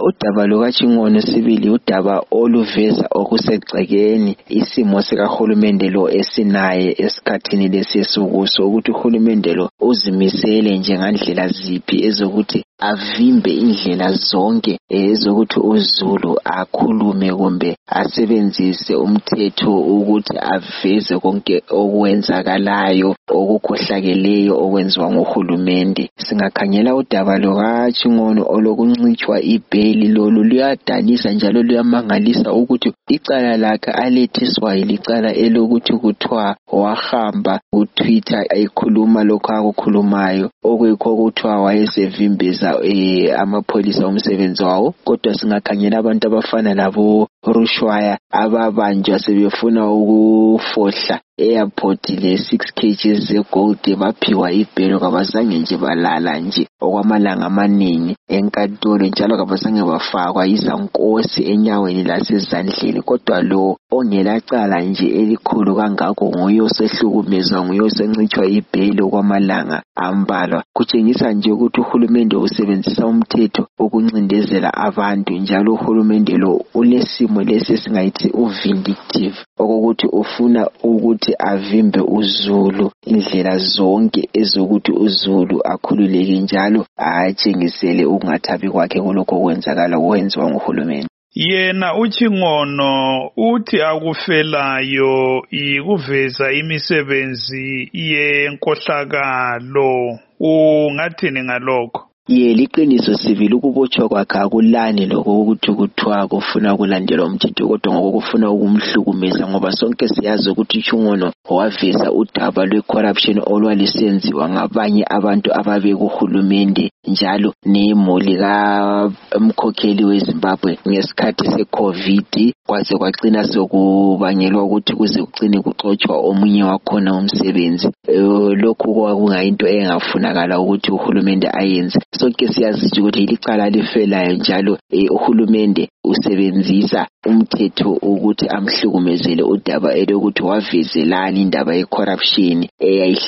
udaba lukaChingono sibili udaba oluveza okusegcekeni isimo sikahulumende lo esinaye esikhathini lesisukuso ukuthi uhulumende lo uzimisele njengandlela ziphi ezokuthi avimbe indlela zonke ezokuthi uZulu akhulume kumbe asebenzise umthetho ukuthi aveze konke okwenzakalayo okukhohlakeleyo okwenziwa nguhulumende. Singakhangela udaba lukaChingono olokuncitshwa ibheli lolu luyadanisa njalo luyamangalisa ukuthi icala lakhe alethiswa ilicala elokuthi kuthiwa wahamba kuTwitter ekhuluma lokho akukhulumayo okuyikho kuthiwa wayesevimbeza amapholisa umsebenzi wawo. Kodwa singakhangela abantu abafana labo Rushwaya ababanjwa sebefuna ukufohla airport le 6 kg zegold baphiwa ibhelo kabazange nje balala nje okwamalanga amaningi enkantolo njalo kabazange bafakwa izankosi enyaweni lasezandleni. Kodwa lo ongelacala nje elikhulu kangakho nguye osehlukumezwa nguye osencitshwa ibhelo okwamalanga ambalwa. Kutshengisa nje ukuthi uhulumende usebenzisa umthetho ukuncindezela abantu njalo uhulumende lo ulesimo lesi singayithi uvindictive okokuthi ufuna ukuthi avimbe uZulu indlela zonke ezokuthi uZulu akhululeke njalo atshengisele ukungathabi kwakhe kulokho okwenzakala okwenziwa nguhulumende. Yena uChingono uthi akufelayo ikuveza imisebenzi yenkohlakalo. Ungathini ngalokho? Liqiniso sivile ukubotshwa kwakhe akulani lokho ukuthi kuthiwa kufuna ukulandela umthetho kodwa ngokufuna ukumhlukumeza ngoba sonke siyazi ukuthi uChingono waveza udaba lwe-corruption olwalisenziwa ngabanye abantu ababekuhulumende njalo nemuli kamkhokheli weZimbabwe ngesikhathi se-COVID kwaze kwagcina sokubangelwa ukuthi kuze kugcine kuxotshwa omunye wakhona umsebenzi. Lokhu kwakungayinto engafunakala ukuthi uhulumende ayenze. Sonke siyazi ukuthi ilicala lifelayo njalo uhulumende usebenzisa umthetho ukuthi amhlukumezele udaba elokuthi wavezelani indaba ye-corruption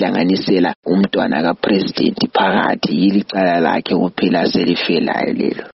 eyayihlanganisela umntwana kapresident phakathi. Ilicala lakhe kuphela selifelayo lelo.